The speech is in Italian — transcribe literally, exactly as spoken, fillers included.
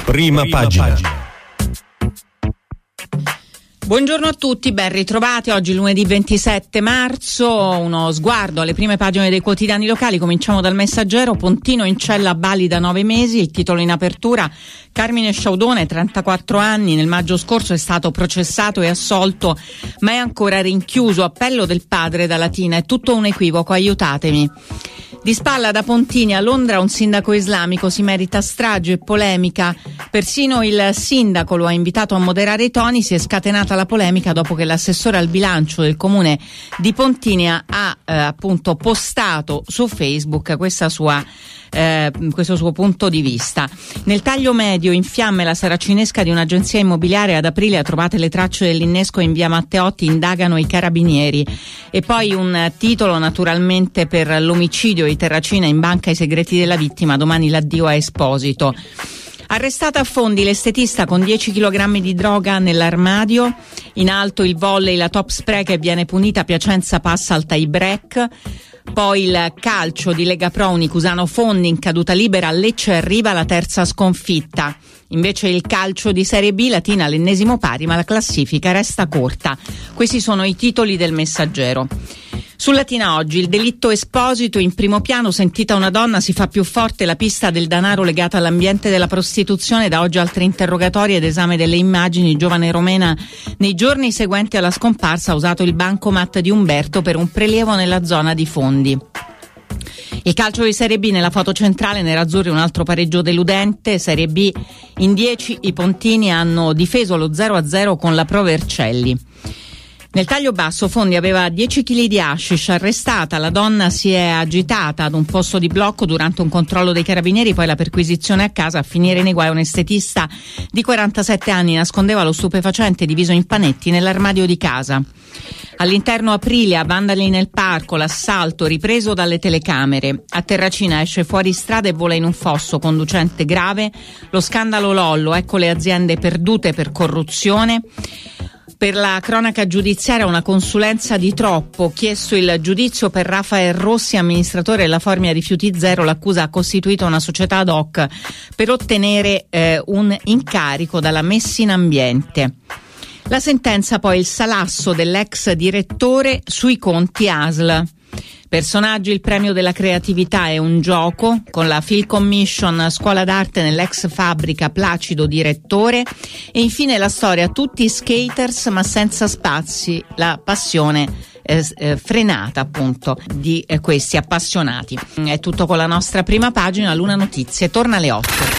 Prima, Prima pagina. pagina. Buongiorno a tutti, ben ritrovati. Oggi lunedì ventisette marzo, uno sguardo alle prime pagine dei quotidiani locali. Cominciamo dal Messaggero. Pontino in cella a Bali da nove mesi, il titolo in apertura. Carmine Sciaudone, trentaquattro anni, nel maggio scorso è stato processato e assolto, ma è ancora rinchiuso. Appello del padre da Latina, è tutto un equivoco, aiutatemi. Di spalla da Pontini a Londra un sindaco islamico si merita strage e polemica. Persino il sindaco lo ha invitato a moderare i toni. Si è scatenata la polemica dopo che l'assessore al bilancio del comune di Pontini ha eh, appunto postato su Facebook questa sua Eh, questo suo punto di vista. Nel taglio medio, in fiamme la saracinesca di un'agenzia immobiliare. Ad aprile ha trovate le tracce dell'innesco in via Matteotti, indagano i carabinieri. E poi un titolo naturalmente per l'omicidio di Terracina, in banca i segreti della vittima, domani l'addio a Esposito. Arrestata a Fondi l'estetista con dieci chilogrammi di droga nell'armadio. In alto il volley, la top spray che viene punita, Piacenza passa al tie break. Poi il calcio di Lega Pro, Unicusano Fondi in caduta libera, Lecce arriva alla terza sconfitta. Invece il calcio di Serie B, Latina all'ennesimo pari, ma la classifica resta corta. Questi sono i titoli del Messaggero. Su Latina oggi, il delitto Esposito in primo piano, sentita una donna, si fa più forte la pista del denaro legata all'ambiente della prostituzione. Da oggi altri interrogatori ed esame delle immagini. Giovane romena nei giorni seguenti alla scomparsa ha usato il bancomat di Umberto per un prelievo nella zona di Fondi. Il calcio di Serie B, nella foto centrale nerazzurri un altro pareggio deludente. Serie B in dieci i pontini hanno difeso lo zero a zero con la Pro Vercelli. Nel taglio basso Fondi aveva dieci chili di hashish, arrestata. La donna si è agitata ad un posto di blocco durante un controllo dei carabinieri, poi la perquisizione a casa. A finire nei guai un estetista di quarantasette anni nascondeva lo stupefacente diviso in panetti nell'armadio di casa. All'interno Aprilia, vandali nel parco, l'assalto ripreso dalle telecamere. A Terracina esce fuori strada e vola in un fosso, conducente grave. Lo scandalo Lollo, ecco le aziende perdute per corruzione. Per la cronaca giudiziaria una consulenza di troppo, chiesto il giudizio per Rafael Rossi, amministratore della Formia Rifiuti Zero. L'accusa ha costituito una società ad hoc per ottenere eh, un incarico dalla Messina Ambiente. La sentenza poi, il salasso dell'ex direttore sui conti A S L. Personaggi, il premio della creatività è un gioco, con la Film Commission Scuola d'Arte nell'ex fabbrica, Placido direttore. E infine la storia, tutti skaters ma senza spazi, la passione eh, eh, frenata appunto di eh, questi appassionati. È tutto con la nostra prima pagina. Luna Notizie torna alle otto.